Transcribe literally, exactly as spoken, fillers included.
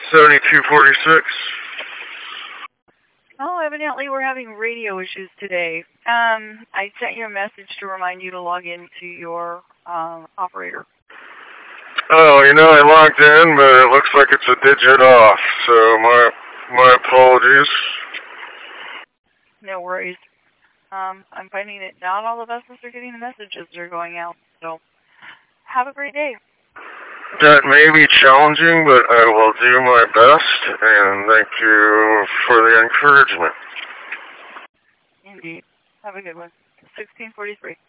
seventy-two forty-six. Oh, evidently we're having radio issues today. Um, I sent you a message to remind you to log into your um, operator. Oh, you know, I logged in, but it looks like it's a digit off, so my my apologies. No worries. Um, I'm finding that not all of us are getting the messages that are going out, so have a great day. That may be challenging, but I will do my best, and thank you for the encouragement. Indeed. Have a good one. sixteen forty-three.